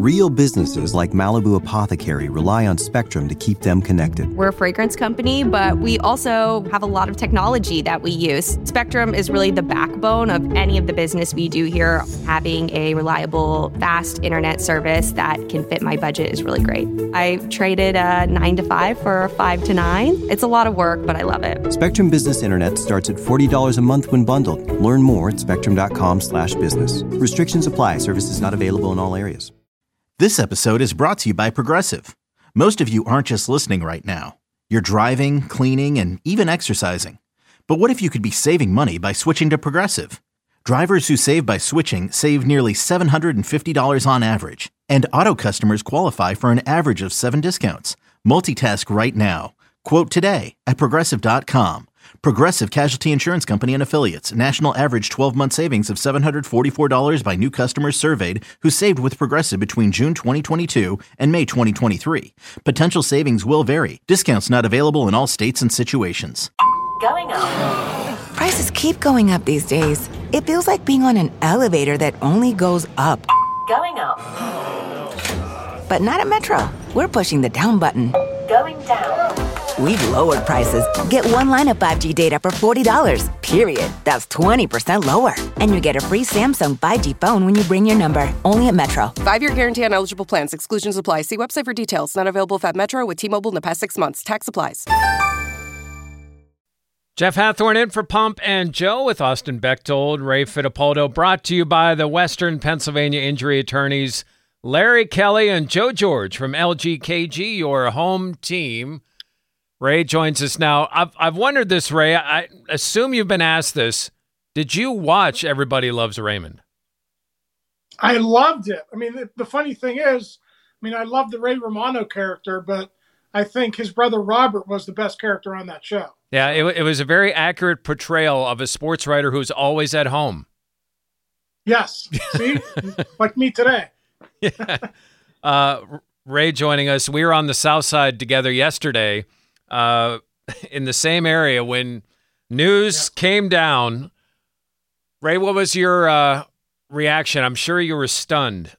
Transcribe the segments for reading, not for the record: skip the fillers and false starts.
Real businesses like Malibu Apothecary rely on Spectrum to keep them connected. We're a fragrance company, but we also have a lot of technology that we use. Spectrum is really the backbone of any of the business we do here. Having a reliable, fast internet service that can fit my budget is really great. I traded a 9 to 5 for a 5 to 9. It's a lot of work, but I love it. Spectrum Business Internet starts at $40 a month when bundled. Learn more at spectrum.com/business. Restrictions apply. Services not available in all areas. This episode is brought to you by Progressive. Most of you aren't just listening right now. You're driving, cleaning, and even exercising. But what if you could be saving money by switching to Progressive? Drivers who save by switching save nearly $750 on average. And auto customers qualify for an average of 7 discounts. Multitask right now. Quote today at Progressive.com. Progressive Casualty Insurance Company and Affiliates. National average 12-month savings of $744 by new customers surveyed who saved with Progressive between June 2022 and May 2023. Potential savings will vary. Discounts not available in all states and situations. Going up. Prices keep going up these days. It feels like being on an elevator that only goes up. Going up. But not at Metro. We're pushing the down button. Going down. We've lowered prices. Get one line of 5G data for $40, period. That's 20% lower. And you get a free Samsung 5G phone when you bring your number. Only at Metro. 5-year guarantee on eligible plans. Exclusions apply. See website for details. Not available at Metro with T-Mobile in the past 6 months. Tax applies. Jeff Hathorn in for Pump and Joe with Austin Bechtold, Ray Fittipaldo, brought to you by the Western Pennsylvania injury attorneys Larry Kelly and Joe George from LGKG, your home team. Ray joins us now. I've wondered this, Ray. I assume you've been asked this. Did you watch Everybody Loves Raymond? I loved it. I mean, the funny thing is, I love the Ray Romano character, but I think his brother Robert was the best character on that show. Yeah, it was a very accurate portrayal of a sports writer who's always at home. Yes. See? Like me today. Yeah. Ray joining us. We were on the South Side together yesterday in the same area when news came down. Ray, what was your reaction? I'm sure you were stunned.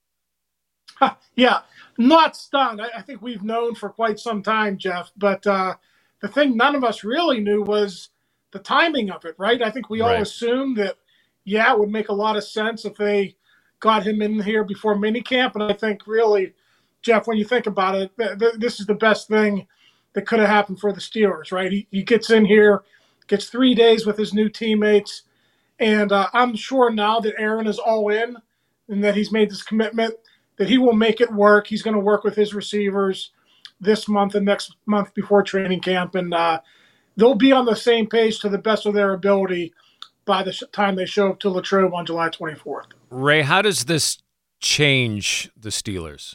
Yeah, not stunned. I think we've known for quite some time, Jeff, but the thing none of us really knew was the timing of it, right? I think we all assumed that, it would make a lot of sense if they got him in here before minicamp. And I think really, Jeff, when you think about it, this is the best thing that could have happened for the Steelers, right? He gets in here, gets 3 days with his new teammates. And I'm sure now that Aaron is all in and that he's made this commitment, that he will make it work. He's going to work with his receivers this month and next month before training camp. And they'll be on the same page to the best of their ability by the time they show up to Latrobe on July 24th. Ray, how does this change the Steelers?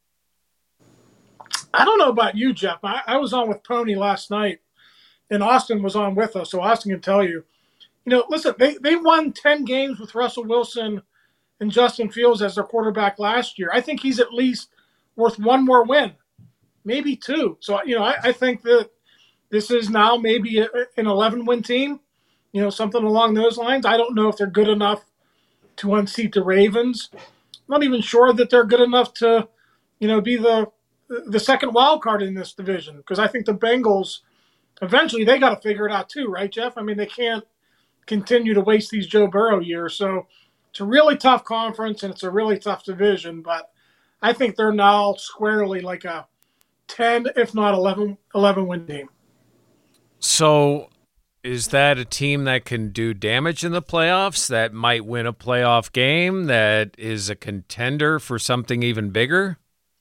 I don't know about you, Jeff. I was on with Pony last night, and Austin was on with us, so Austin can tell you. Listen, they won 10 games with Russell Wilson and Justin Fields as their quarterback last year. I think he's at least worth one more win, maybe 2. So, I think that this is now maybe an 11-win team, something along those lines. I don't know if they're good enough to unseat the Ravens. I'm not even sure that they're good enough to, be the second wild card in this division, because I think the Bengals, eventually they got to figure it out too, right, Jeff? They can't continue to waste these Joe Burrow years. So it's a really tough conference and it's a really tough division, but I think they're now squarely like a 10, if not 11 win team. So is that a team that can do damage in the playoffs, that might win a playoff game, that is a contender for something even bigger?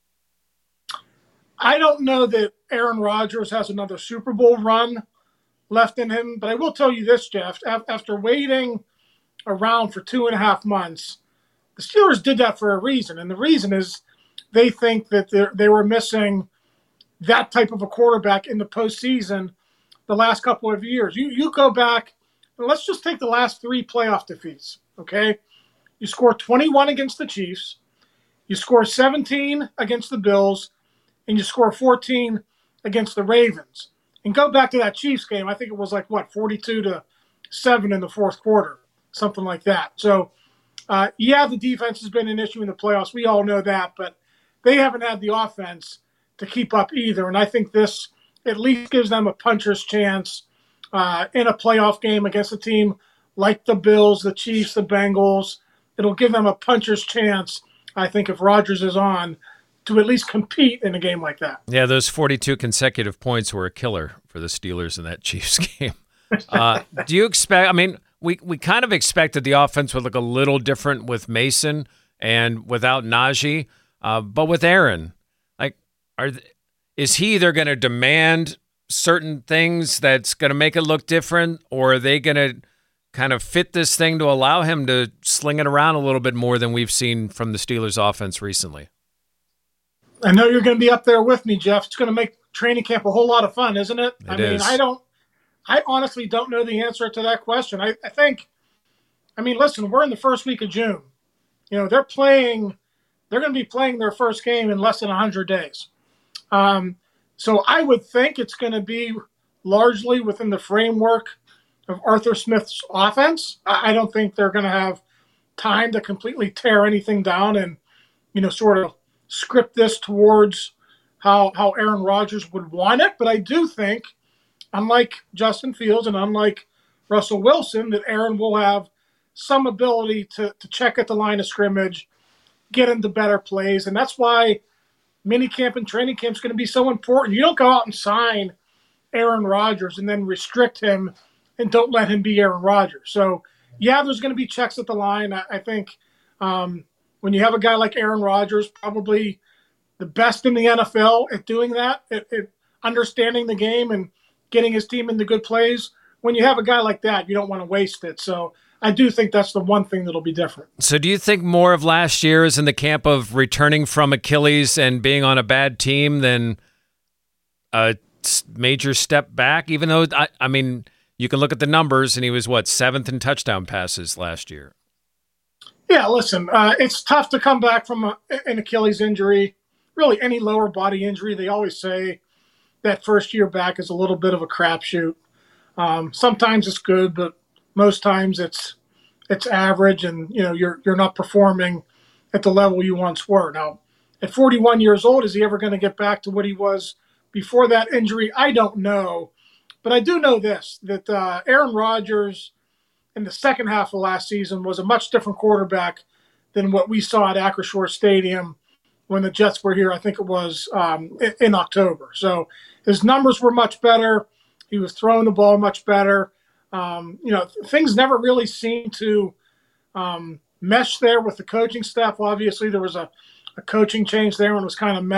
I don't know that Aaron Rodgers has another Super Bowl run left in him, but I will tell you this, Jeff. After waiting around for 2.5 months, the Steelers did that for a reason, and the reason is they think that they were missing that type of a quarterback in the postseason the last couple of years. You go back, and let's just take the last 3 playoff defeats, okay? You score 21 against the Chiefs, you score 17 against the Bills, and you score 14 against the Ravens. And go back to that Chiefs game, I think it was 42-7 in the fourth quarter, something like that. So Yeah, the defense has been an issue in the playoffs. We all know that, but they haven't had the offense to keep up either. And I think this at least gives them a puncher's chance in a playoff game against a team like the Bills, the Chiefs, the Bengals. It'll give them a puncher's chance, I think, if Rodgers is on, to at least compete in a game like that. Yeah, those 42 consecutive points were a killer for the Steelers in that Chiefs game. Do you expect, we kind of expected the offense would look a little different with Mason and without Najee, but with Aaron, is he either going to demand certain things that's going to make it look different, or are they going to kind of fit this thing to allow him to sling it around a little bit more than we've seen from the Steelers offense recently? I know you're going to be up there with me, Jeff. It's going to make training camp a whole lot of fun, isn't it? It is. I honestly don't know the answer to that question. I think, listen, we're in the first week of June. They're going to be playing their first game in less than 100 days. So I would think it's going to be largely within the framework of Arthur Smith's offense. I don't think they're going to have time to completely tear anything down and, sort of script this towards how Aaron Rodgers would want it. But I do think, unlike Justin Fields and unlike Russell Wilson, that Aaron will have some ability to check at the line of scrimmage, get into better plays. And that's why minicamp and training camp is going to be so important. You don't go out and sign Aaron Rodgers and then restrict him and don't let him be Aaron Rodgers. So, yeah, there's going to be checks at the line. I think when you have a guy like Aaron Rodgers, probably the best in the NFL at doing that, at understanding the game and getting his team into good plays, when you have a guy like that, you don't want to waste it. So I do think that's the one thing that'll be different. So do you think more of last year is in the camp of returning from Achilles and being on a bad team than a major step back? Even though, you can look at the numbers, and he was, 7th in touchdown passes last year? Yeah, listen, it's tough to come back from an Achilles injury, really any lower body injury. They always say that first year back is a little bit of a crapshoot. Sometimes it's good, but most times it's average, and you're not performing at the level you once were. Now, at 41 years old, is he ever going to get back to what he was before that injury? I don't know. But I do know this, that Aaron Rodgers in the second half of last season was a much different quarterback than what we saw at Acrisure Stadium when the Jets were here. I think it was in October. So his numbers were much better. He was throwing the ball much better. Things never really seemed to mesh there with the coaching staff. Obviously, there was a coaching change there, and it was kind of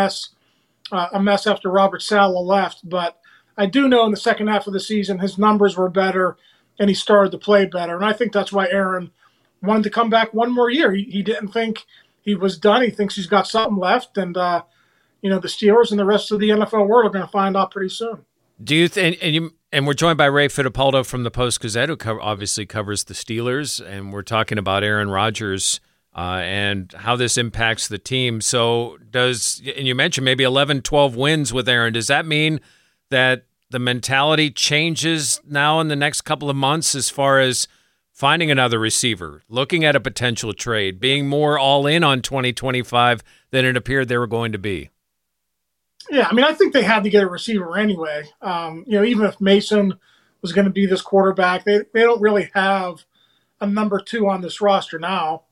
a mess after Robert Saleh left. But I do know in the second half of the season, his numbers were better and he started to play better. And I think that's why Aaron wanted to come back one more year. He didn't think he was done. He thinks he's got something left. And, the Steelers and the rest of the NFL world are going to find out pretty soon. Do you think, and we're joined by Ray Fittipaldo from the Post-Gazette, who obviously covers the Steelers, and we're talking about Aaron Rodgers and how this impacts the team. So and you mentioned maybe 11, 12 wins with Aaron. Does that mean that the mentality changes now in the next couple of months as far as finding another receiver, looking at a potential trade, being more all in on 2025 than it appeared they were going to be? Yeah, I think they had to get a receiver anyway. Even if Mason was going to be this quarterback, they don't really have a number 2 on this roster now.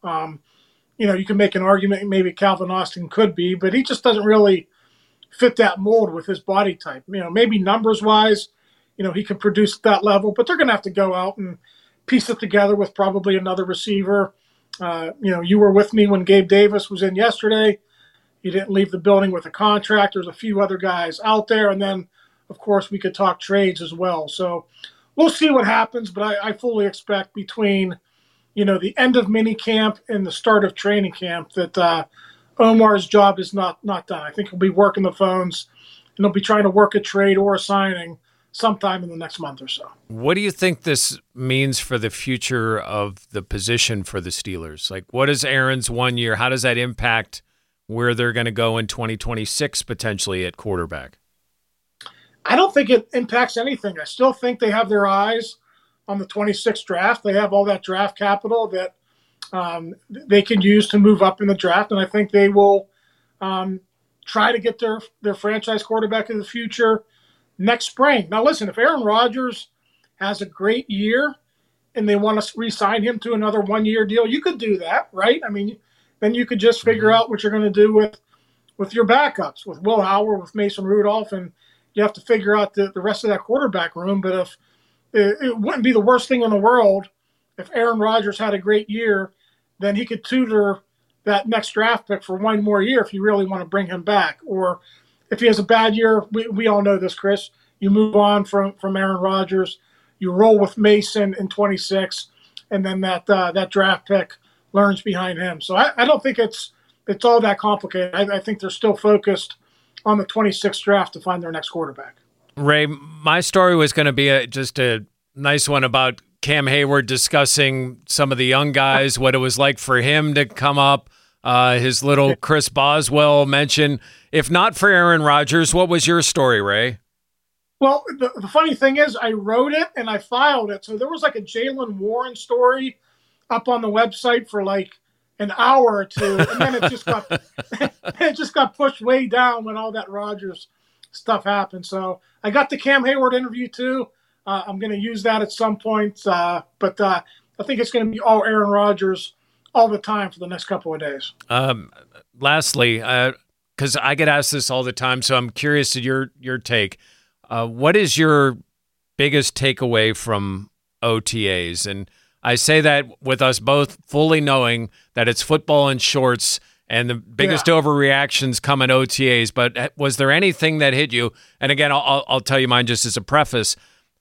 You can make an argument maybe Calvin Austin could be, but he just doesn't really fit that mold with his body type. Maybe numbers-wise, he can produce at that level, but they're going to have to go out and piece it together with probably another receiver. You were with me when Gabe Davis was in yesterday. He didn't leave the building with a contract. There's a few other guys out there. And then, of course, we could talk trades as well. So we'll see what happens, but I fully expect between, the end of minicamp and the start of training camp that Omar's job is not done. I think he'll be working the phones, and he'll be trying to work a trade or a signing sometime in the next month or so. What do you think this means for the future of the position for the Steelers? What is Aaron's 1 year? How does that impact where they're going to go in 2026 potentially at quarterback? I don't think it impacts anything. I still think they have their eyes on the 26th draft. They have all that draft capital that they can use to move up in the draft, and I think they will try to get their franchise quarterback of the future next spring. Now, listen, if Aaron Rodgers has a great year and they want to re-sign him to another one-year deal, you could do that, right? I mean, then you could just figure out what you're going to do with your backups, with Will Howard, with Mason Rudolph, and you have to figure out the rest of that quarterback room. But if it wouldn't be the worst thing in the world if Aaron Rodgers had a great year, then he could tutor that next draft pick for one more year if you really want to bring him back. Or if he has a bad year, we all know this, Chris, you move on from Aaron Rodgers, you roll with Mason in 26, and then that draft pick learns behind him. So I don't think it's all that complicated. I think they're still focused on the 26th draft to find their next quarterback. Ray, my story was going to be just a nice one about Cam Hayward discussing some of the young guys, what it was like for him to come up, his little Chris Boswell mention. If not for Aaron Rodgers, what was your story, Ray? Well, the funny thing is I wrote it and I filed it. So there was like a Jaylen Warren story up on the website for like an hour or two, and then it just got pushed way down when all that Rodgers stuff happened. So I got the Cam Hayward interview too. I'm going to use that at some point, but I think it's going to be all Aaron Rodgers all the time for the next couple of days. Lastly, because I get asked this all the time, so I'm curious to your take. What is your biggest takeaway from OTAs? And I say that with us both fully knowing that it's football in shorts and the biggest overreactions come in OTAs. But was there anything that hit you? And again, I'll tell you mine just as a preface.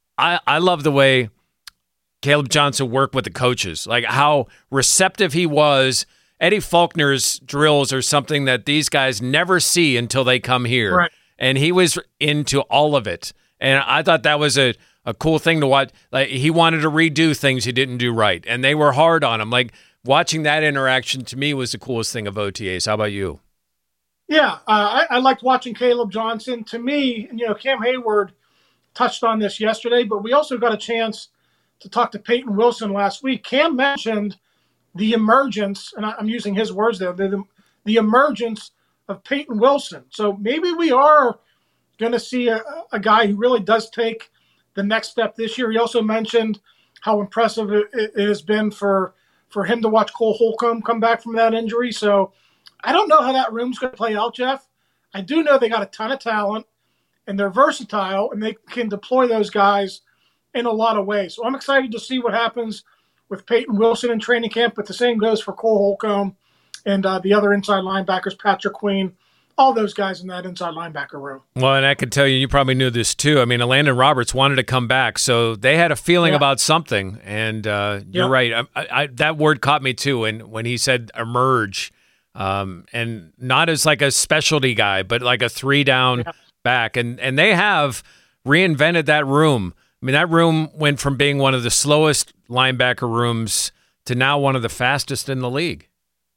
I love the way Caleb Johnson worked with the coaches, like how receptive he was. Eddie Faulkner's drills are something that these guys never see until they come here. Right. And he was into all of it. And I thought that was a cool thing to watch. Like, he wanted to redo things he didn't do right, and they were hard on him. Like, watching that interaction to me was the coolest thing of OTAs. How about you? Yeah, I liked watching Caleb Johnson. To me, Cam Hayward touched on this yesterday, but we also got a chance to talk to Peyton Wilson last week. Cam mentioned the emergence, and I'm using his words there, the emergence of Peyton Wilson. So maybe we are going to see a guy who really does take the next step this year. He also mentioned how impressive it has been for him to watch Cole Holcomb come back from that injury. So I don't know how that room's going to play out, Jeff. I do know they got a ton of talent, and they're versatile, and they can deploy those guys in a lot of ways. So I'm excited to see what happens with Peyton Wilson in training camp, but the same goes for Cole Holcomb and the other inside linebackers, Patrick Queen, all those guys in that inside linebacker room. Well, and I could tell you probably knew this too. I mean, Landon Roberts wanted to come back, so they had a feeling about something. And you're right. That word caught me too. And when he said emerge, and not as like a specialty guy, but like a 3-down back. And they have reinvented that room. I mean, that room went from being one of the slowest linebacker rooms to now one of the fastest in the league.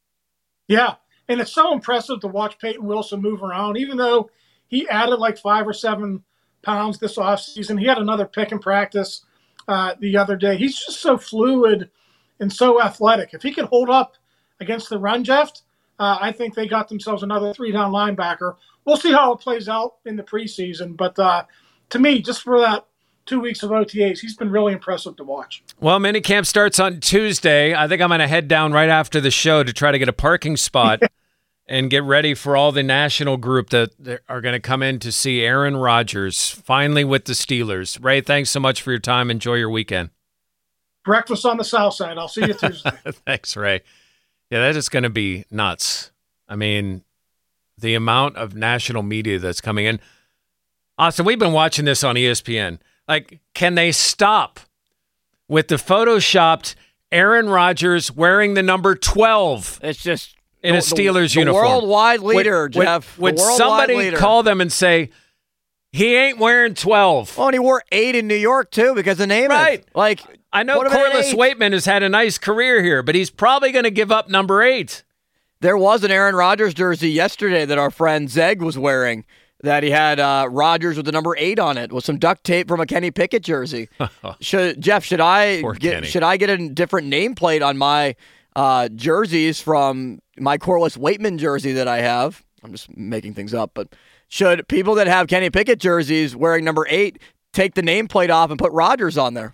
Yeah, and it's so impressive to watch Peyton Wilson move around. Even though he added like 5 or 7 pounds this offseason, he had another pick in practice the other day. He's just so fluid and so athletic. If he can hold up against the run, Jeff, I think they got themselves another 3-down linebacker. We'll see how it plays out in the preseason. But to me, just for that 2 weeks of OTAs, he's been really impressive to watch. Well, minicamp starts on Tuesday. I think I'm going to head down right after the show to try to get a parking spot and get ready for all the national group that are going to come in to see Aaron Rodgers, finally with the Steelers. Ray, thanks so much for your time. Enjoy your weekend. Breakfast on the South Side. I'll see you Tuesday. Thanks, Ray. Yeah, that is going to be nuts. I mean, the amount of national media that's coming in. Austin, we've been watching this on ESPN. Like, can they stop with the photoshopped Aaron Rodgers wearing the number 12? It's just in a Steelers uniform. The worldwide leader, Jeff. Would somebody call them and say, he ain't wearing 12? Oh, and he wore 8 in New York, too, because the name is. Like, I know Corliss Waitman has had a nice career here, but he's probably going to give up number 8. There was an Aaron Rodgers jersey yesterday that our friend Zeg was wearing that he had Rodgers with the number 8 on it with some duct tape from a Kenny Pickett jersey. Should I get a different nameplate on my jerseys from my Corliss Waitman jersey that I have. I'm just making things up, but should people that have Kenny Pickett jerseys wearing number 8 take the nameplate off and put Rodgers on there?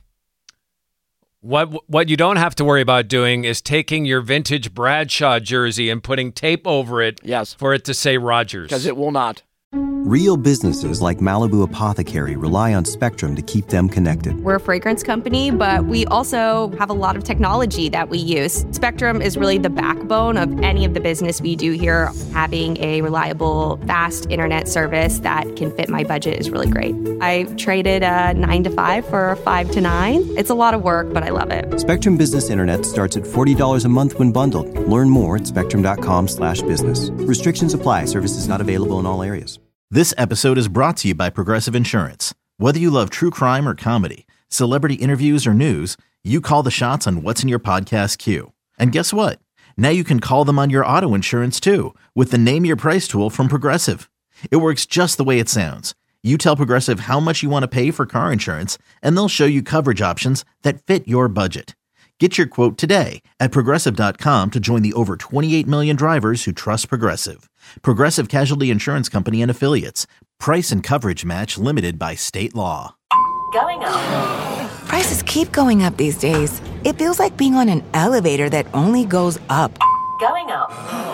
What you don't have to worry about doing is taking your vintage Bradshaw jersey and putting tape over it for it to say Rodgers. Because it will not. Real businesses like Malibu Apothecary rely on Spectrum to keep them connected. We're a fragrance company, but we also have a lot of technology that we use. Spectrum is really the backbone of any of the business we do here. Having a reliable, fast internet service that can fit my budget is really great. I traded a 9 to 5 for a 5 to 9. It's a lot of work, but I love it. Spectrum Business Internet starts at $40 a month when bundled. Learn more at spectrum.com/business. Restrictions apply. Services not available in all areas. This episode is brought to you by Progressive Insurance. Whether you love true crime or comedy, celebrity interviews or news, you call the shots on what's in your podcast queue. And guess what? Now you can call them on your auto insurance too with the Name Your Price tool from Progressive. It works just the way it sounds. You tell Progressive how much you want to pay for car insurance, and they'll show you coverage options that fit your budget. Get your quote today at Progressive.com to join the over 28 million drivers who trust Progressive. Progressive Casualty Insurance Company and Affiliates. Price and coverage match limited by state law. Going up. Prices keep going up these days. It feels like being on an elevator that only goes up. Going up.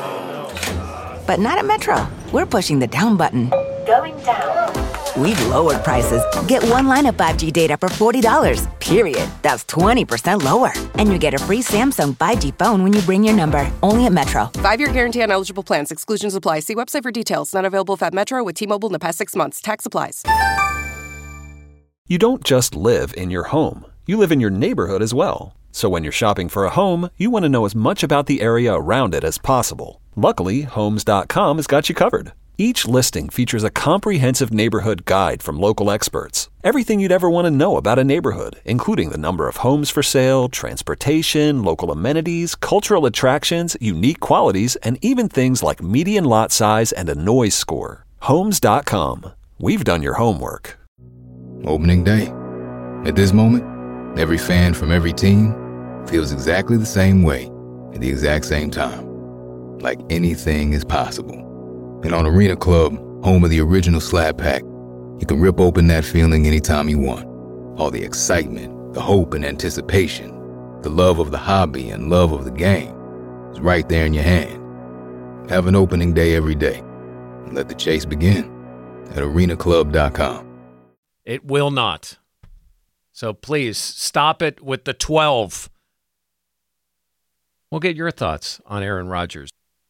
But not at Metro. We're pushing the down button. Going down. We've lowered prices. Get one line of 5G data for $40, period. That's 20% lower. And you get a free Samsung 5G phone when you bring your number. Only at Metro. 5-year guarantee on eligible plans. Exclusions apply. See website for details. Not available at Metro with T-Mobile in the past 6 months. Tax applies. You don't just live in your home. You live in your neighborhood as well. So when you're shopping for a home, you want to know as much about the area around it as possible. Luckily, Homes.com has got you covered. Each listing features a comprehensive neighborhood guide from local experts. Everything you'd ever want to know about a neighborhood, including the number of homes for sale, transportation, local amenities, cultural attractions, unique qualities, and even things like median lot size and a noise score. Homes.com. We've done your homework. Opening day. At this moment, every fan from every team feels exactly the same way at the exact same time. Like anything is possible. And on Arena Club, home of the original Slab Pack, you can rip open that feeling anytime you want. All the excitement, the hope and anticipation, the love of the hobby and love of the game is right there in your hand. Have an opening day every day. And let the chase begin at arenaclub.com. It will not. So please stop it with the 12. We'll get your thoughts on Aaron Rodgers.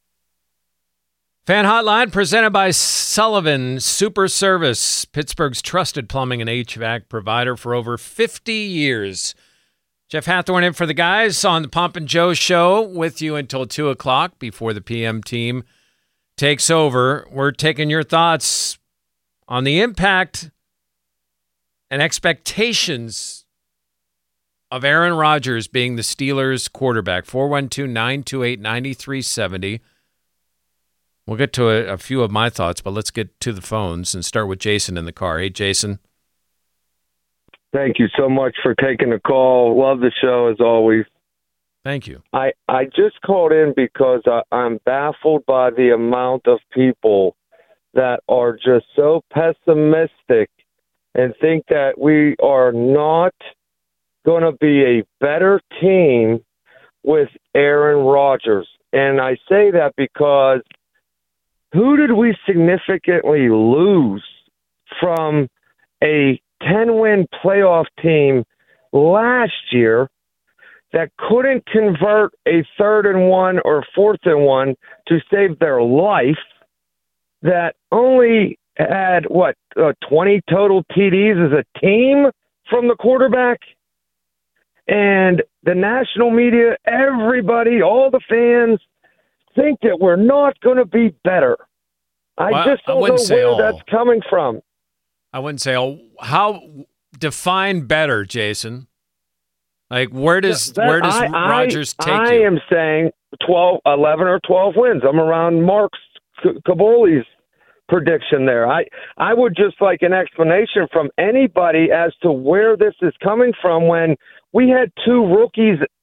Fan Hotline presented by Sullivan Super Service, Pittsburgh's trusted plumbing and HVAC provider for over 50 years. Jeff Hathorn in for the guys on the Pomp and Joe show with you until 2 o'clock before the PM team takes over. We're taking your thoughts on the impact and expectations of Aaron Rodgers being the Steelers' quarterback. 412-928-9370. We'll get to a few of my thoughts, but let's get to the phones and start with Jason in the car. Hey, Jason. Thank you so much for taking the call. Love the show as always. Thank you. I just called in because I'm baffled by the amount of people that are just so pessimistic and think that we are not going to be a better team with Aaron Rodgers. And I say that because who did we significantly lose from a 10-win playoff team last year that couldn't convert a 3rd and 1 or 4th and 1 to save their life, that only had, 20 total TDs as a team from the quarterback? And the national media, everybody, all the fans think that we're not going to be better. I just don't know where that's coming from. I wouldn't say all. How define better, Jason? Like where does Rodgers take you? I am saying 11 or 12 wins. I'm around Mark's Caboli's prediction there. I would just like an explanation from anybody as to where this is coming from when we had 2 rookies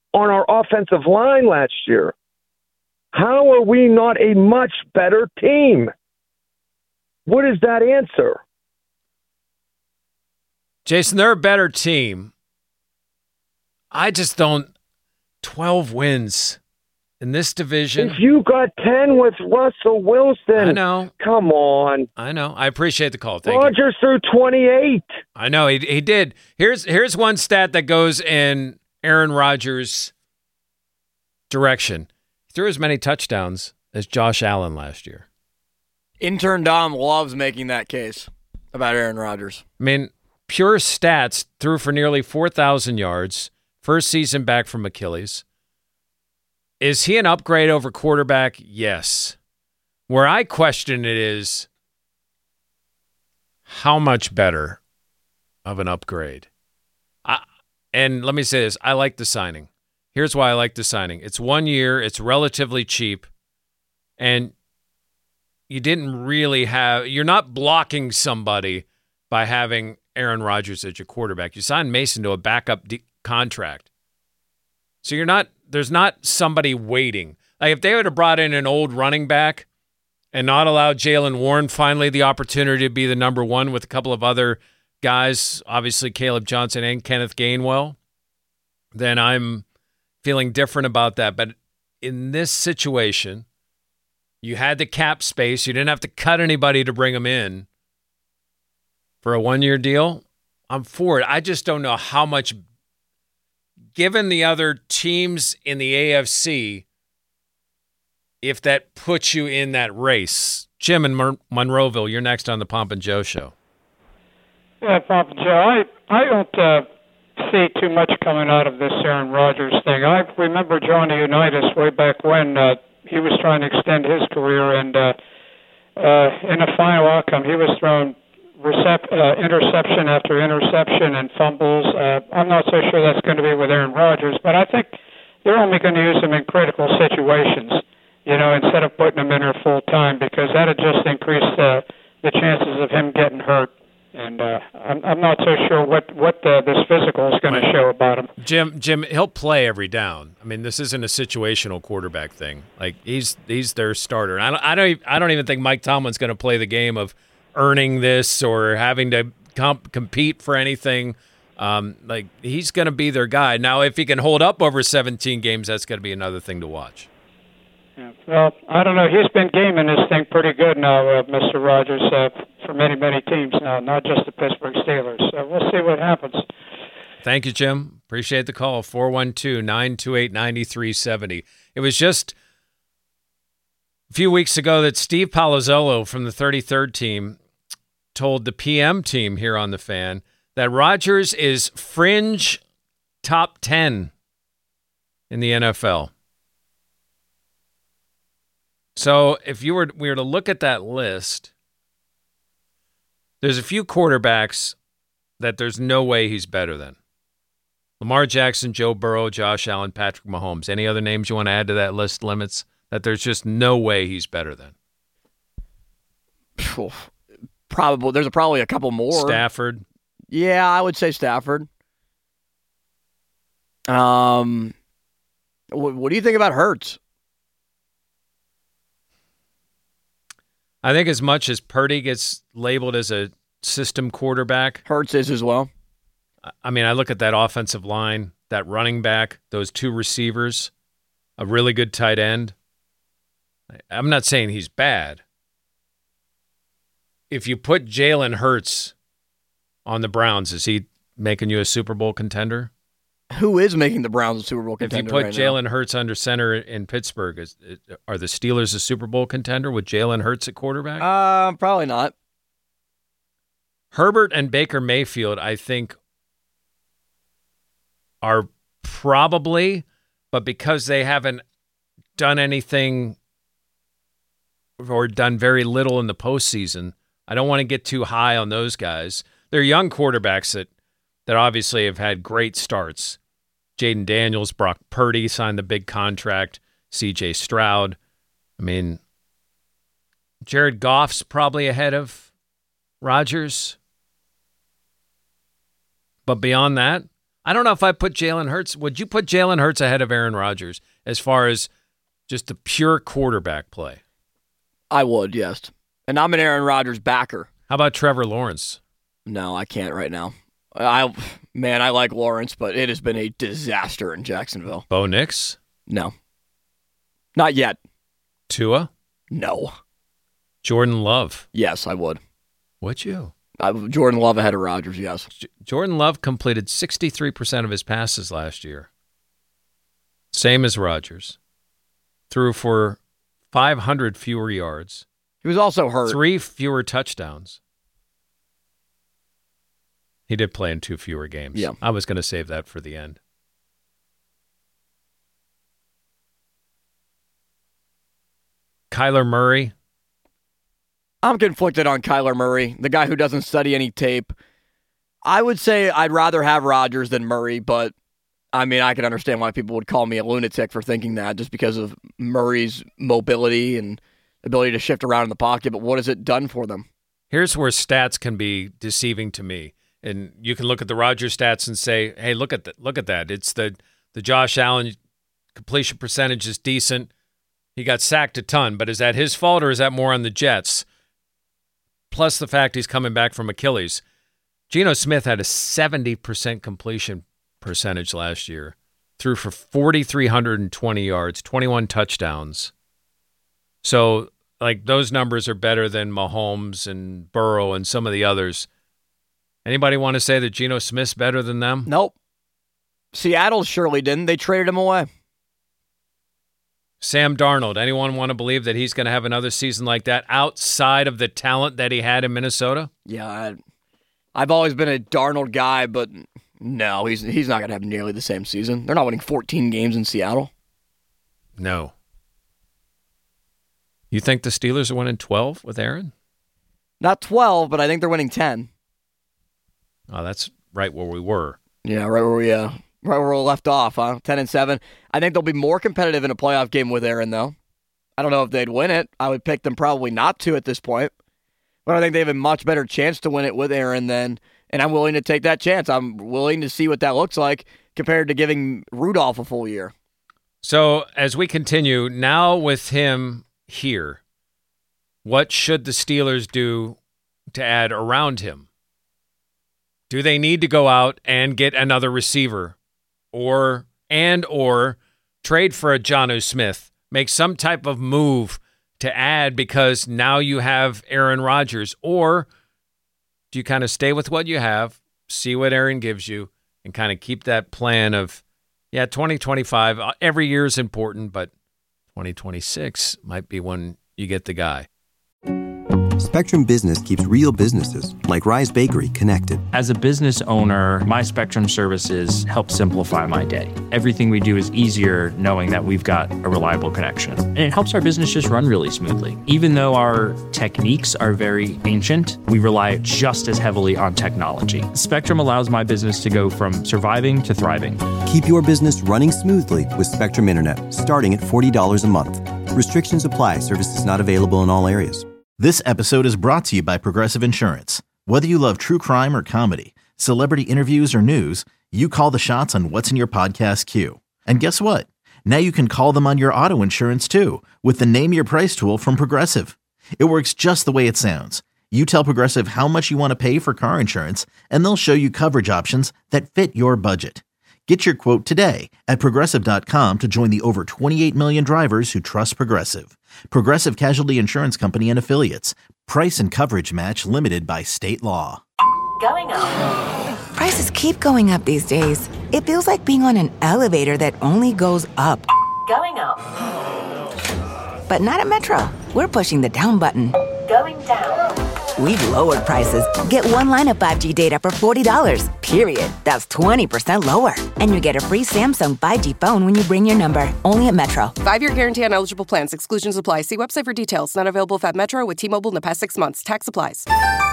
on our offensive line last year. How are we not a much better team? What is that answer? Jason, they're a better team. I just don't. 12 wins in this division. If you got 10 with Russell Wilson. I know. Come on. I know. I appreciate the call. Thank you. Rodgers threw 28. I know. He did. Here's one stat that goes in Aaron Rodgers' direction. He threw as many touchdowns as Josh Allen last year. Intern Dom loves making that case about Aaron Rodgers. I mean, pure stats, threw for nearly 4,000 yards, first season back from Achilles. Is he an upgrade over quarterback? Yes. Where I question it is, how much better of an upgrade? And let me say this, I like the signing. Here's why I like the signing. It's 1 year, it's relatively cheap, and you're not blocking somebody by having Aaron Rodgers as your quarterback. You signed Mason to a backup contract. So there's not somebody waiting. Like if they would have brought in an old running back and not allowed Jaylen Warren finally the opportunity to be the number one with a couple of other guys, obviously Caleb Johnson and Kenneth Gainwell, then I'm feeling different about that. But in this situation, you had the cap space. You didn't have to cut anybody to bring them in for a 1 year deal. I'm for it. I just don't know how much, given the other teams in the AFC, if that puts you in that race. Jim in Monroeville, you're next on the Pomp and Joe show. Yeah, Pomp and Joe, I don't see too much coming out of this Aaron Rodgers thing. I remember Johnny Unitas way back when he was trying to extend his career, and in a final outcome, he was thrown interception after interception and fumbles. I'm not so sure that's going to be with Aaron Rodgers, but I think they're only going to use him in critical situations, instead of putting him in there full time, because that'll just increase the chances of him getting hurt. And I'm not so sure what this physical is going to show about him. Jim, he'll play every down. I mean, this isn't a situational quarterback thing. Like he's their starter. And I don't even think Mike Tomlin's going to play the game of earning this or having to compete for anything. Like he's going to be their guy. Now, if he can hold up over 17 games, that's going to be another thing to watch. Yeah. Well, I don't know. He's been gaming this thing pretty good now, Mr. Rodgers, for many, many teams now, not just the Pittsburgh Steelers. So we'll see what happens. Thank you, Jim. Appreciate the call. 412-928-9370. It was just a few weeks ago that Steve Palazzolo from the 33rd team told the PM team here on The Fan that Rodgers is fringe top 10 in the NFL. So if we were to look at that list, there's a few quarterbacks that there's no way he's better than. Lamar Jackson, Joe Burrow, Josh Allen, Patrick Mahomes. Any other names you want to add to that list, Limits, that there's just no way he's better than? Probably. There's probably a couple more. Stafford. Yeah, I would say Stafford. What do you think about Hurts? I think as much as Purdy gets labeled as a system quarterback, Hurts is as well. I mean, I look at that offensive line, that running back, those two receivers, a really good tight end. I'm not saying he's bad. If you put Jalen Hurts on the Browns, is he making you a Super Bowl contender? Who is making the Browns a Super Bowl contender? If you put Jalen Hurts under center in Pittsburgh, are the Steelers a Super Bowl contender with Jalen Hurts at quarterback? Probably not. Herbert and Baker Mayfield, I think, are probably, but because they haven't done anything or done very little in the postseason, I don't want to get too high on those guys. They're young quarterbacks that obviously have had great starts. Jaden Daniels, Brock Purdy signed the big contract, C.J. Stroud. I mean, Jared Goff's probably ahead of Rodgers. But beyond that, I don't know if I put Jalen Hurts. Would you put Jalen Hurts ahead of Aaron Rodgers as far as just the pure quarterback play? I would, yes. And I'm an Aaron Rodgers backer. How about Trevor Lawrence? No, I can't right now. I like Lawrence, but it has been a disaster in Jacksonville. Bo Nix? No. Not yet. Tua? No. Jordan Love? Yes, I would. Would you? Jordan Love ahead of Rodgers, yes. Jordan Love completed 63% of his passes last year. Same as Rodgers. Threw for 500 fewer yards. He was also hurt. 3 fewer touchdowns. He did play in 2 fewer games. Yeah. I was going to save that for the end. Kyler Murray. I'm conflicted on Kyler Murray, the guy who doesn't study any tape. I would say I'd rather have Rodgers than Murray, but I mean, I can understand why people would call me a lunatic for thinking that just because of Murray's mobility and ability to shift around in the pocket. But what has it done for them? Here's where stats can be deceiving to me. And you can look at the Rodgers stats and say, hey, look at that. It's the Josh Allen completion percentage is decent. He got sacked a ton, but is that his fault or is that more on the Jets? Plus the fact he's coming back from Achilles. Geno Smith had a 70% completion percentage last year. Threw for 4,320 yards, 21 touchdowns. So, like, those numbers are better than Mahomes and Burrow and some of the others. Anybody want to say that Geno Smith's better than them? Nope. Seattle surely didn't. They traded him away. Sam Darnold. Anyone want to believe that he's going to have another season like that outside of the talent that he had in Minnesota? Yeah, I've always been a Darnold guy, but no, he's not going to have nearly the same season. They're not winning 14 games in Seattle. No. You think the Steelers are winning 12 with Aaron? Not 12, but I think they're winning 10. Oh, that's right where we were. Yeah, right where we left off, huh? 10-7. I think they'll be more competitive in a playoff game with Aaron, though. I don't know if they'd win it. I would pick them probably not to at this point. But I think they have a much better chance to win it with Aaron than, and I'm willing to take that chance. I'm willing to see what that looks like compared to giving Rudolph a full year. So as we continue, now with him here, what should the Steelers do to add around him? Do they need to go out and get another receiver or trade for a Jonnu Smith, make some type of move to add because now you have Aaron Rodgers? Or do you kind of stay with what you have, see what Aaron gives you, and kind of keep that plan of, 2025, every year is important, but 2026 might be when you get the guy. Spectrum Business keeps real businesses, like Rise Bakery, connected. As a business owner, my Spectrum services help simplify my day. Everything we do is easier knowing that we've got a reliable connection. And it helps our business just run really smoothly. Even though our techniques are very ancient, we rely just as heavily on technology. Spectrum allows my business to go from surviving to thriving. Keep your business running smoothly with Spectrum Internet, starting at $40 a month. Restrictions apply. Services not available in all areas. This episode is brought to you by Progressive Insurance. Whether you love true crime or comedy, celebrity interviews or news, you call the shots on what's in your podcast queue. And guess what? Now you can call them on your auto insurance too with the Name Your Price tool from Progressive. It works just the way it sounds. You tell Progressive how much you want to pay for car insurance, and they'll show you coverage options that fit your budget. Get your quote today at Progressive.com to join the over 28 million drivers who trust Progressive. Progressive Casualty Insurance Company and Affiliates. Price and coverage match limited by state law. Going up. Prices keep going up these days. It feels like being on an elevator that only goes up. Going up. But not at Metro. We're pushing the down button. Going down. We've lowered prices. Get one line of 5G data for $40, period. That's 20% lower. And you get a free Samsung 5G phone when you bring your number. Only at Metro. 5-year guarantee on eligible plans. Exclusions apply. See website for details. Not available if at Metro with T-Mobile in the past 6 months. Tax applies.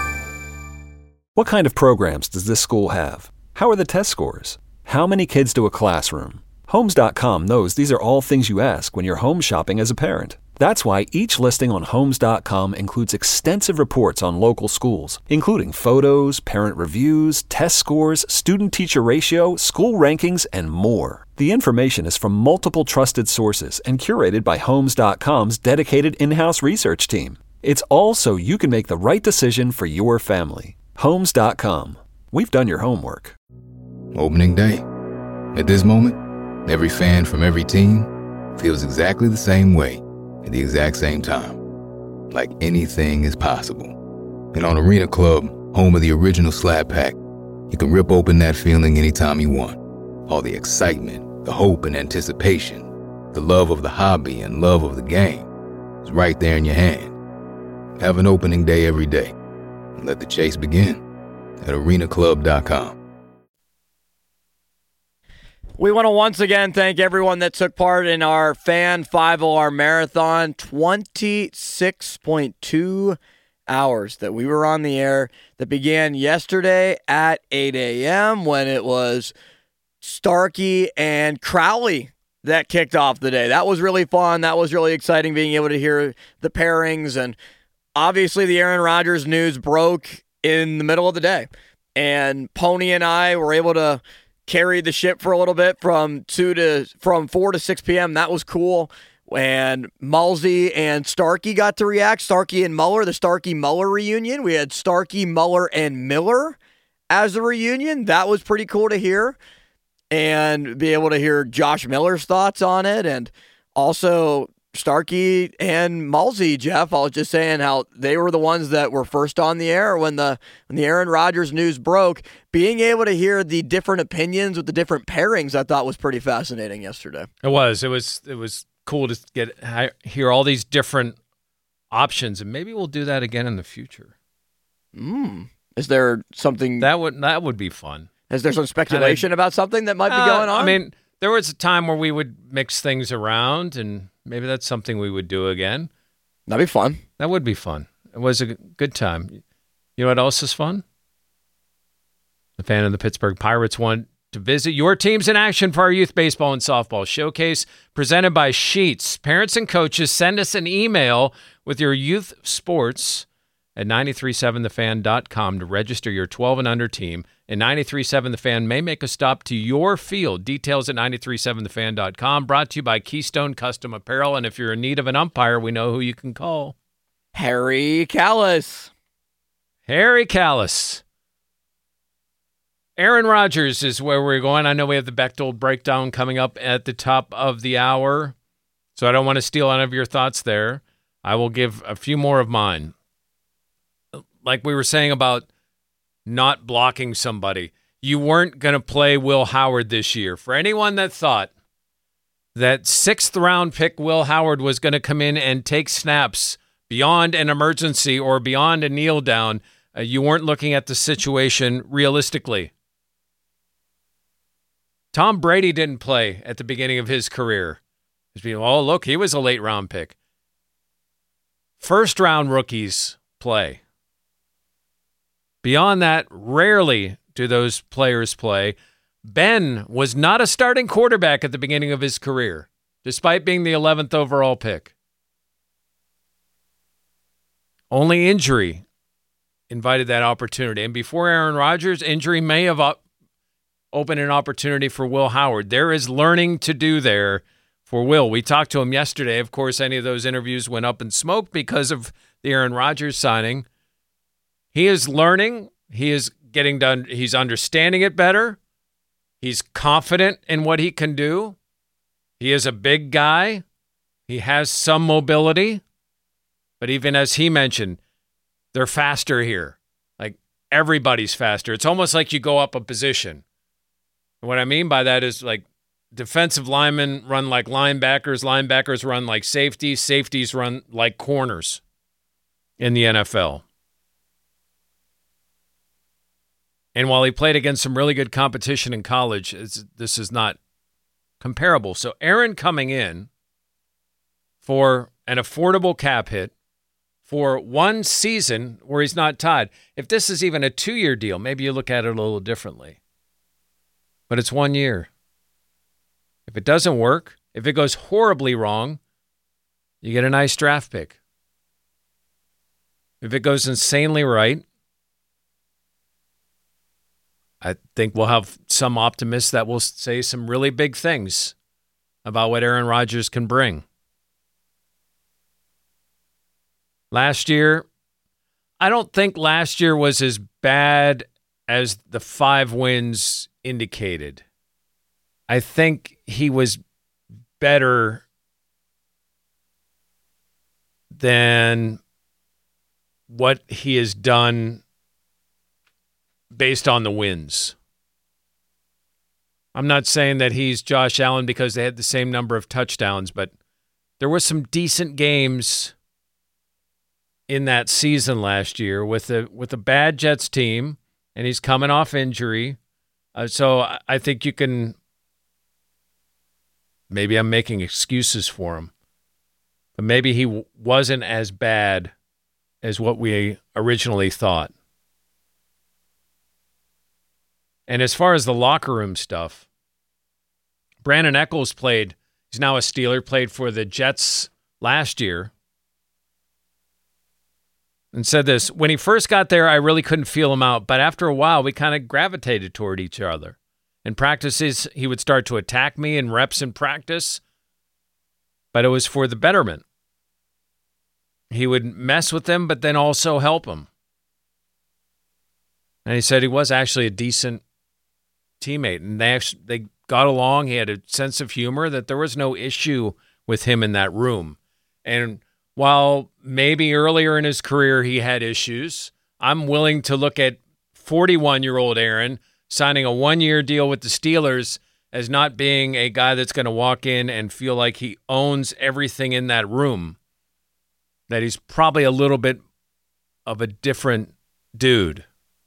What kind of programs does this school have? How are the test scores? How many kids to a classroom? Homes.com knows these are all things you ask when you're home shopping as a parent. That's why each listing on Homes.com includes extensive reports on local schools, including photos, parent reviews, test scores, student-teacher ratio, school rankings, and more. The information is from multiple trusted sources and curated by Homes.com's dedicated in-house research team. It's all so you can make the right decision for your family. Homes.com. We've done your homework. Opening day. At this moment, every fan from every team feels exactly the same way at the exact same time. Like anything is possible. And on Arena Club, home of the original Slab Pack, you can rip open that feeling anytime you want. All the excitement, the hope and anticipation, the love of the hobby and love of the game is right there in your hand. Have an opening day every day. And let the chase begin at arenaclub.com. We want to once again thank everyone that took part in our Fan 5OR Marathon. 26.2 hours that we were on the air, that began yesterday at 8 a.m. when it was Starkey and Crowley that kicked off the day. That was really fun. That was really exciting, being able to hear the pairings. And obviously the Aaron Rodgers news broke in the middle of the day. And Pony and I were able to carry the ship for a little bit from 4 to 6 p.m. That was cool. And Mulsey and Starkey got to react. Starkey and Muller, the Starkey-Muller reunion. We had Starkey, Muller, and Miller as a reunion. That was pretty cool to hear. And be able to hear Josh Miller's thoughts on it. And also Starkey and Mulsey, Jeff, I was just saying how they were the ones that were first on the air when the Aaron Rodgers news broke. Being able to hear the different opinions with the different pairings, I thought was pretty fascinating yesterday. It was cool to hear all these different options, and maybe we'll do that again in the future. Is there something that would be fun? Is there some speculation about something that might be going on? I mean, there was a time where we would mix things around, and maybe that's something we would do again. That'd be fun. That would be fun. It was a good time. You know what else is fun? The fan of the Pittsburgh Pirates want to visit your teams in action for our youth baseball and softball showcase presented by Sheets. Parents and coaches, send us an email with your youth sports at 937thefan.com to register your 12 and under team. And 93.7 The Fan may make a stop to your field. Details at 937thefan.com. Brought to you by Keystone Custom Apparel. And if you're in need of an umpire, we know who you can call. Harry Kalas. Harry Kalas. Aaron Rodgers is where we're going. I know we have the Bechtold breakdown coming up at the top of the hour, so I don't want to steal any of your thoughts there. I will give a few more of mine. Like we were saying about not blocking somebody. You weren't going to play Will Howard this year. For anyone that thought that 6th round pick Will Howard was going to come in and take snaps beyond an emergency or beyond a kneel down, you weren't looking at the situation realistically. Tom Brady didn't play at the beginning of his career. Oh, look, he was a late round pick. First round rookies play. Beyond that, rarely do those players play. Ben was not a starting quarterback at the beginning of his career, despite being the 11th overall pick. Only injury invited that opportunity. And before Aaron Rodgers, injury may have opened an opportunity for Will Howard. There is learning to do there for Will. We talked to him yesterday. Of course, any of those interviews went up in smoke because of the Aaron Rodgers signing. He is learning. He is getting done. He's understanding it better. He's confident in what he can do. He is a big guy. He has some mobility. But even as he mentioned, they're faster here. Like, everybody's faster. It's almost like you go up a position. And what I mean by that is, like, defensive linemen run like linebackers. Linebackers run like safeties. Safeties run like corners in the NFL. And while he played against some really good competition in college, this is not comparable. So Aaron coming in for an affordable cap hit for one season where he's not tied. If this is even a 2-year deal, maybe you look at it a little differently. But it's 1 year. If it doesn't work, if it goes horribly wrong, you get a nice draft pick. If it goes insanely right, I think we'll have some optimists that will say some really big things about what Aaron Rodgers can bring. Last year, I don't think last year was as bad as the 5 wins indicated. I think he was better than what he has done based on the wins. I'm not saying that he's Josh Allen because they had the same number of touchdowns, but there were some decent games in that season last year with a bad Jets team, and he's coming off injury. So I think you can – maybe I'm making excuses for him, but maybe he wasn't as bad as what we originally thought. And as far as the locker room stuff, Brandon Echols played – he's now a Steeler, played for the Jets last year, and said this: when he first got there, I really couldn't feel him out, but after a while, we kind of gravitated toward each other. In practices, he would start to attack me in reps in practice, but it was for the betterment. He would mess with them, but then also help them. And he said he was actually a decent teammate, and they got along. He had a sense of humor, that there was no issue with him in that room. And while maybe earlier in his career he had issues, I'm willing to look at 41-year-old Aaron signing a 1-year deal with the Steelers as not being a guy that's going to walk in and feel like he owns everything in that room, that he's probably a little bit of a different dude.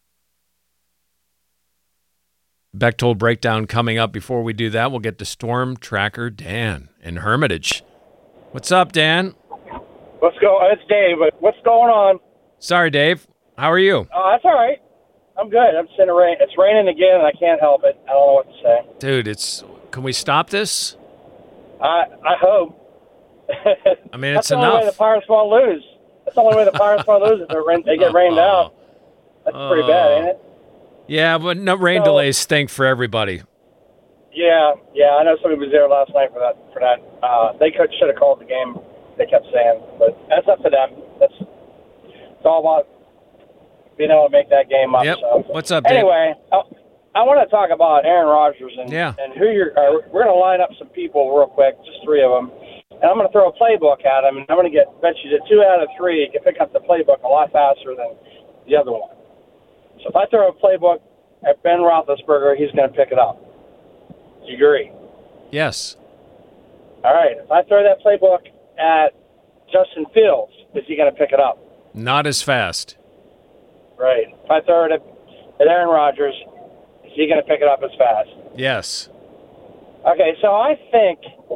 Bechtold breakdown coming up. Before we do that, we'll get to Storm Tracker Dan in Hermitage. What's up, Dan? It's Dave. What's going on? Sorry, Dave. How are you? That's all right. I'm good. I'm just in the rain. It's raining again, and I can't help it. I don't know what to say. Dude, can we stop this? I hope. I mean, That's it's the enough. only way the Pirates won't lose. That's the only way the Pirates won't lose if they get rained out. That's pretty bad, ain't it? Yeah, but no rain delays stink for everybody. Yeah. I know somebody was there last night for that. They should have called the game. They kept saying, but that's up to them. It's all about being able to make that game up. Yep. So. What's up, Dave? Anyway, I want to talk about Aaron Rodgers and who we're going to line up some people real quick, just 3 of them, and I'm going to throw a playbook at him, and I'm going to bet you that 2 out of 3 you can pick up the playbook a lot faster than the other one. So if I throw a playbook at Ben Roethlisberger, he's going to pick it up. Do you agree? Yes. All right. If I throw that playbook at Justin Fields, is he going to pick it up? Not as fast. Right. If I throw it at Aaron Rodgers, is he going to pick it up as fast? Yes. Okay, so I think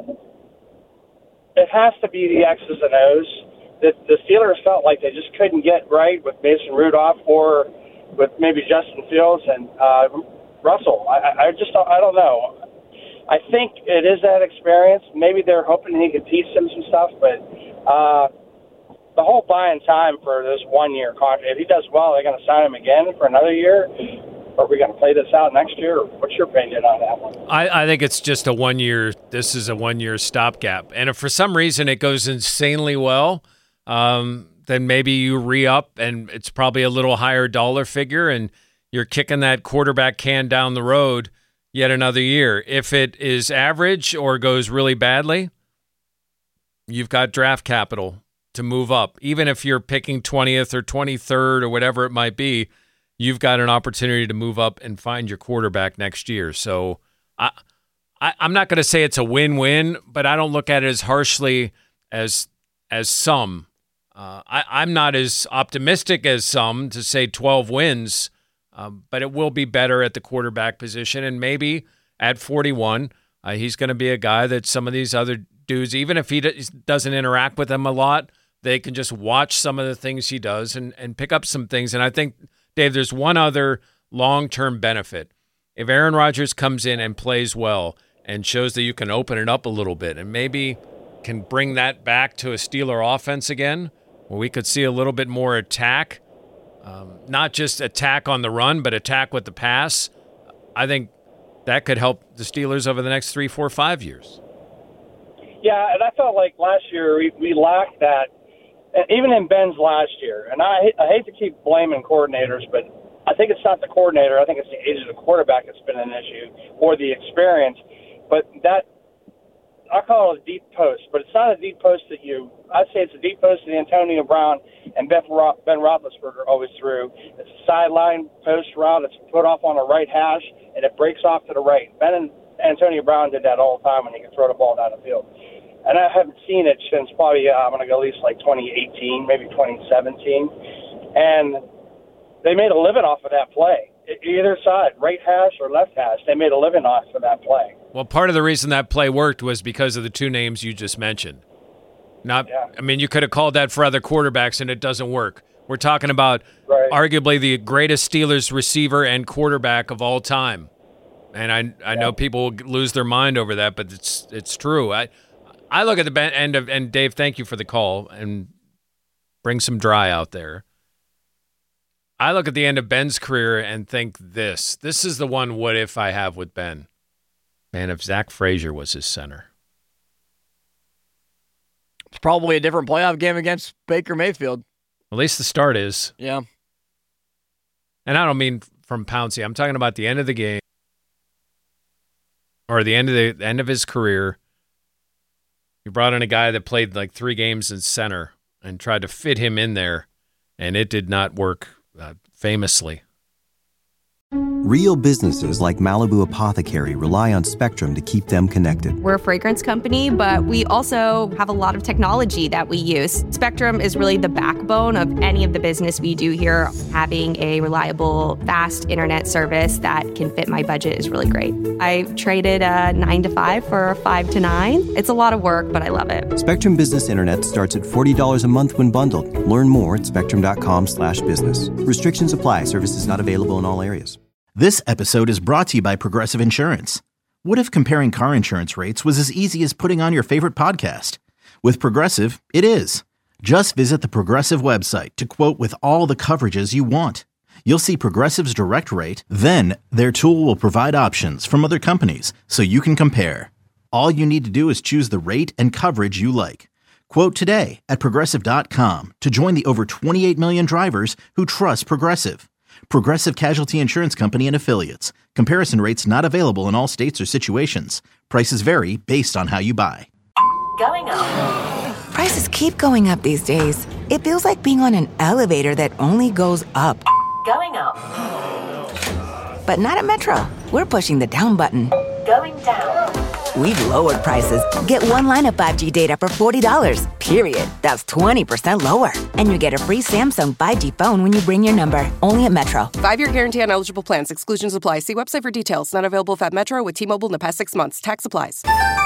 it has to be the X's and O's. The Steelers felt like they just couldn't get right with Mason Rudolph or with maybe Justin Fields and Russell. I don't know. I think it is that experience. Maybe they're hoping he could teach them some stuff, but the whole buying time for this 1-year contract, if he does well, they're going to sign him again for another year? Or are we going to play this out next year? What's your opinion on that one? I think it's just a 1-year. This is a 1-year stopgap. And if for some reason it goes insanely well, then maybe you re-up and it's probably a little higher dollar figure and you're kicking that quarterback can down the road yet another year. If it is average or goes really badly, you've got draft capital to move up. Even if you're picking 20th or 23rd or whatever it might be, you've got an opportunity to move up and find your quarterback next year. So I'm not going to say it's a win-win, but I don't look at it as harshly as some. I'm not as optimistic as some to say 12 wins, but it will be better at the quarterback position. And maybe at 41, he's going to be a guy that some of these other dudes, even if he doesn't interact with them a lot, they can just watch some of the things he does and pick up some things. And I think, Dave, there's one other long-term benefit. If Aaron Rodgers comes in and plays well and shows that you can open it up a little bit and maybe can bring that back to a Steeler offense again, where we could see a little bit more attack, not just attack on the run, but attack with the pass, I think that could help the Steelers over the next 3, 4, 5 years. Yeah, and I felt like last year we lacked that, even in Ben's last year. And I hate to keep blaming coordinators, but I think it's not the coordinator. I think it's the age of the quarterback that's been an issue, or the experience. But that, I call it a deep post, but it's not a deep post I'd say it's a deep post that Antonio Brown and Ben Roethlisberger always threw. It's a sideline post route. It's put off on a right hash, and it breaks off to the right. Ben and Antonio Brown did that all the time when he could throw the ball down the field. And I haven't seen it since probably, I'm going to go at least like 2018, maybe 2017. And they made a living off of that play. Either side, right hash or left hash, they made a living off of that play. Well, part of the reason that play worked was because of the two names you just mentioned. I mean, you could have called that for other quarterbacks, and it doesn't work. We're talking about arguably the greatest Steelers receiver and quarterback of all time. And I know people will lose their mind over that, but it's true. I look at the end of, and Dave, thank you for the call, and bring some dry out there. I look at the end of Ben's career and think this is the one what if I have with Ben. Man, if Zach Frazier was his center. It's probably a different playoff game against Baker Mayfield. At least the start is. Yeah. And I don't mean from Pouncey. I'm talking about the end of the game. Or the end of his career. You brought in a guy that played like 3 games in center and tried to fit him in there, and it did not work famously. Real businesses like Malibu Apothecary rely on Spectrum to keep them connected. We're a fragrance company, but we also have a lot of technology that we use. Spectrum is really the backbone of any of the business we do here. Having a reliable, fast internet service that can fit my budget is really great. I traded a 9 to 5 for a 5 to 9. It's a lot of work, but I love it. Spectrum Business Internet starts at $40 a month when bundled. Learn more at spectrum.com/business. Restrictions apply. Services not available in all areas. This episode is brought to you by Progressive Insurance. What if comparing car insurance rates was as easy as putting on your favorite podcast? With Progressive, it is. Just visit the Progressive website to quote with all the coverages you want. You'll see Progressive's direct rate, then their tool will provide options from other companies so you can compare. All you need to do is choose the rate and coverage you like. Quote today at Progressive.com to join the over 28 million drivers who trust Progressive. Progressive Casualty Insurance Company and Affiliates. Comparison rates not available in all states or situations. Prices vary based on how you buy. Going up. Prices keep going up these days. It feels like being on an elevator that only goes up. Going up. But not at Metro. We're pushing the down button. Going down. We've lowered prices. Get one line of 5G data for $40, period. That's 20% lower. And you get a free Samsung 5G phone when you bring your number. Only at Metro. 5-year guarantee on eligible plans. Exclusions apply. See website for details. Not available if at Metro with T-Mobile in the past 6 months. Tax applies.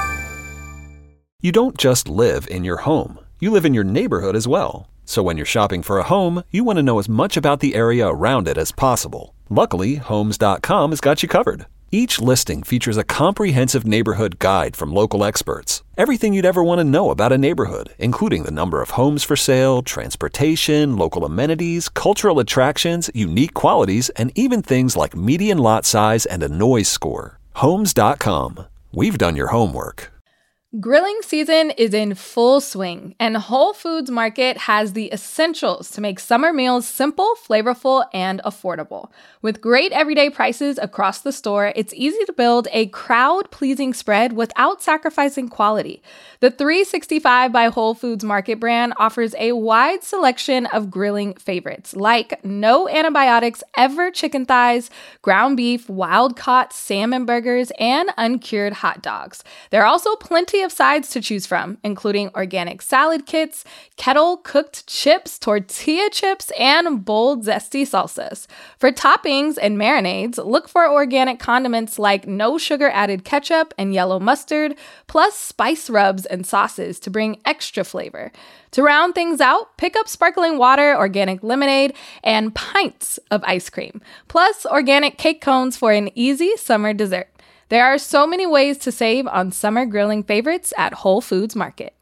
You don't just live in your home. You live in your neighborhood as well. So when you're shopping for a home, you want to know as much about the area around it as possible. Luckily, Homes.com has got you covered. Each listing features a comprehensive neighborhood guide from local experts. Everything you'd ever want to know about a neighborhood, including the number of homes for sale, transportation, local amenities, cultural attractions, unique qualities, and even things like median lot size and a noise score. Homes.com. We've done your homework. Grilling season is in full swing, and Whole Foods Market has the essentials to make summer meals simple, flavorful, and affordable. With great everyday prices across the store, it's easy to build a crowd-pleasing spread without sacrificing quality. The 365 by Whole Foods Market brand offers a wide selection of grilling favorites, like no antibiotics ever chicken thighs, ground beef, wild-caught salmon burgers, and uncured hot dogs. There are also plenty of sides to choose from, including organic salad kits, kettle-cooked chips, tortilla chips, and bold, zesty salsas. For toppings and marinades, look for organic condiments like no sugar-added ketchup and yellow mustard, plus spice rubs and sauces to bring extra flavor. To round things out, pick up sparkling water, organic lemonade, and pints of ice cream, plus organic cake cones for an easy summer dessert. There are so many ways to save on summer grilling favorites at Whole Foods Market.